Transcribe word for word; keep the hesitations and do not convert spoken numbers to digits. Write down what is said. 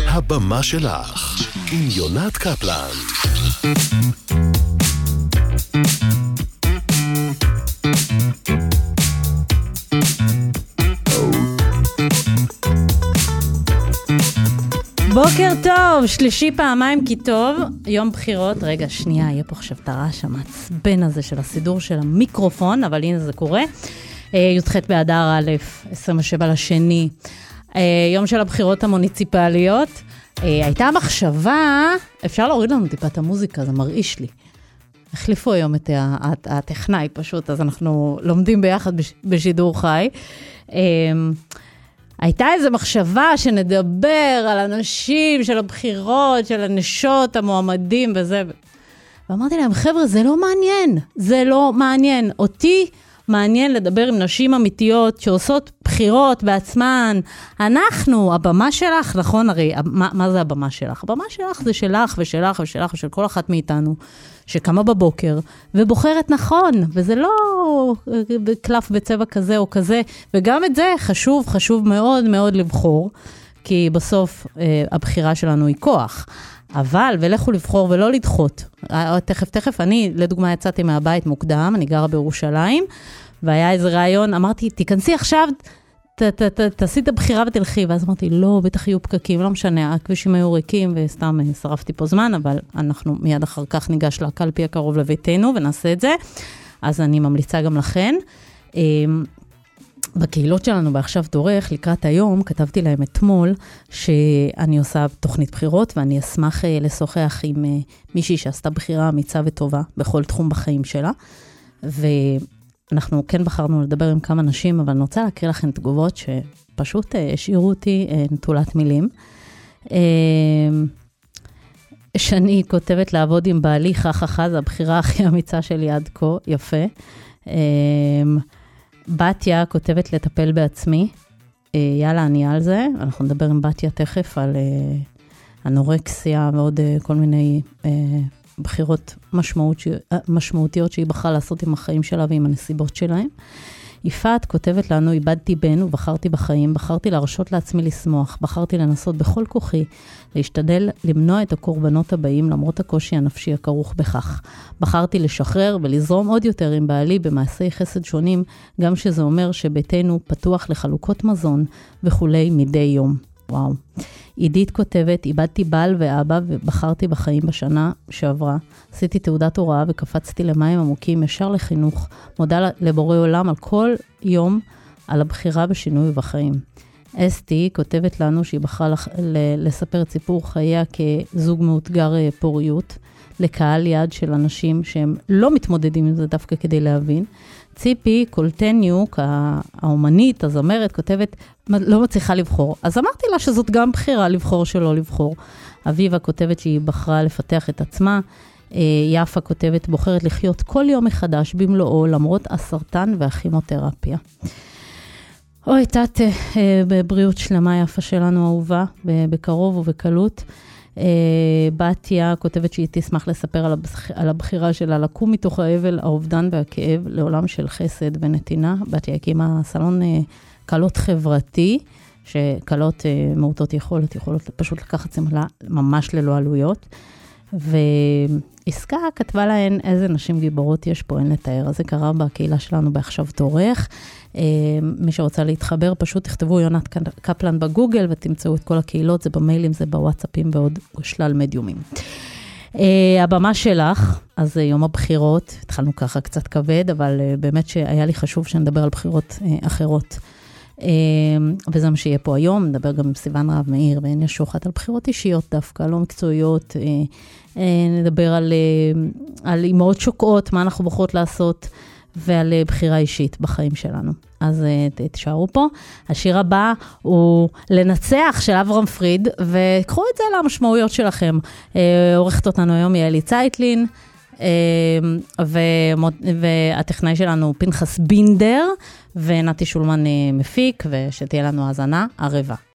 הבמה שלך, עם יונת קפלן. בוקר טוב, שלישי פעמיים כי טוב, יום בחירות, רגע שנייה, יהיה פה עכשיו את הרעש המעצבן הזה של הסידור של המיקרופון, אבל הנה זה קורה, י"ח באדר א', עשרים ושבע לשני, יום של הבחירות המוניציפליות, הייתה מחשבה, אפשר להוריד לנו טיפה את המוזיקה, זה מרעיש לי, החליפו היום את הטכנאי פשוט, אז אנחנו לומדים ביחד בשידור חי, הייתה איזו מחשבה שנדבר על אנשים של הבחירות, של הנשות, המועמדים וזה. ואמרתי להם, חבר'ה, זה לא מעניין. זה לא מעניין. אותי מעניין לדבר עם נשים אמיתיות שעושות בחירות בעצמן. אנחנו, הבמה שלך, נכון? הרי, מה, מה זה הבמה שלך? הבמה שלך זה שלך ושלך ושלך ושל כל אחת מאיתנו, שקמה בבוקר ובוחרת נכון, וזה לא קלף בצבע כזה או כזה, וגם את זה חשוב, חשוב מאוד מאוד לבחור, כי בסוף אה, הבחירה שלנו היא כוח. אבל, ולכו לבחור ולא לדחות. תכף, תכף, אני לדוגמה יצאתי מהבית מוקדם, אני גרה בירושלים, והיה איזה רעיון, אמרתי, תיכנסי עכשיו, ת, ת, ת, תעשי את הבחירה ותלכי, ואז אמרתי, לא, בטח יהיו פקקים, לא משנה, הכבישים היו ריקים, וסתם שרפתי פה זמן, אבל אנחנו מיד אחר כך ניגש לקלפי הקרוב לביתנו, ונעשה את זה, אז אני ממליצה גם לכן. בקהילות שלנו בעכשיו דורך, לקראת היום, כתבתי להם אתמול, שאני עושה תוכנית בחירות, ואני אשמח לשוחח עם מישהי שעשתה בחירה אמיצה וטובה, בכל תחום בחיים שלה, ו... אנחנו כן בחרנו לדבר עם כמה נשים, אבל אני רוצה להקריא לכם תגובות שפשוט השאירו אותי נטולת מילים. שני כותבת לעבוד עם בעלי, חככה, זו הבחירה הכי אמיצה שלי עד כה, יפה. בתיה כותבת לטפל בעצמי, יאללה, אני על זה. אנחנו נדבר עם בתיה תכף על אנורקסיה ועוד כל מיני... בחירות משמעות, משמעותיות שהיא בחרה לעשות עם החיים שלה ועם הנסיבות שלהם. יפעת כותבת לנו, איבדתי בן ובחרתי בחיים, בחרתי להרשות לעצמי לשמוח, בחרתי לנסות בכל כוחי, להשתדל למנוע את הקורבנות הבאים למרות הקושי הנפשי הכרוך בכך. בחרתי לשחרר ולזרום עוד יותר עם בעלי במעשי חסד שונים, גם שזה אומר שביתנו פתוח לחלוקות מזון וכולי מדי יום. וואו. עידית כותבת, איבדתי בעל ואבא ובחרתי בחיים בשנה שעברה. עשיתי תעודת הוראה וקפצתי למים עמוקים ישר לחינוך. מודה לבורא עולם על כל יום על הבחירה בשינוי בחיים. אסתי כותבת לנו שהיא בחרה לח... לספר את סיפור חייה כזוג מאותגר פוריות, לקהל יד של אנשים שהם לא מתמודדים עם זה דווקא כדי להבין. ציפי קולטניוק, האומנית, הזמרת, כותבת, לא מצליחה לבחור. אז אמרתי לה שזאת גם בחירה לבחור שלא לבחור. אביבה כותבת שהיא בחרה לפתח את עצמה. יפה כותבת, בוחרת לחיות כל יום מחדש במלואו, למרות הסרטן והכימותרפיה. אוי, תת, בבריאות שלמה יפה שלנו אהובה, בקרוב ובקלות. בתיה כותבת שהיא תשמח לספר על הבחירה שלה לקום מתוך האבל, האובדן והכאב לעולם של חסד ונתינה. בתיה הקימה סלון קלות חברתי, שקלות מעוטות יכולת, יכולות פשוט לקחת שמלה ממש ללא עלויות. ועסקה כתבה להן איזה נשים גיבורות יש פה, אין לתאר. אז זה קרה בקהילה שלנו בעכשיו תורך. מי שרוצה להתחבר, פשוט תכתבו יונת קפלן בגוגל ותמצאו את כל הקהילות, זה במיילים, זה בוואטסאפים ועוד שלל מדיומים. הבמה שלך, אז יום הבחירות, התחלנו ככה קצת כבד, אבל באמת שהיה לי חשוב שנדבר על בחירות אחרות. וזה מה שיהיה פה היום, נדבר גם עם סיוון רב מאיר ועין ישוחת על בחירות אישיות דווקא, לא מקצועיות, נדבר על, על אימהות שוקעות, מה אנחנו בוחרות לעשות, ועל בחירה אישית בחיים שלנו. אז תשארו פה. השיר הבא הוא לנצח של אברהם פריד, וקחו את זה למשמעויות שלכם. עורכת אותנו היום יעלי צייטלין, והטכנאי שלנו פנחס בינדר, ונתי שולמן מפיק, ושתהיה לנו האזנה ערבה.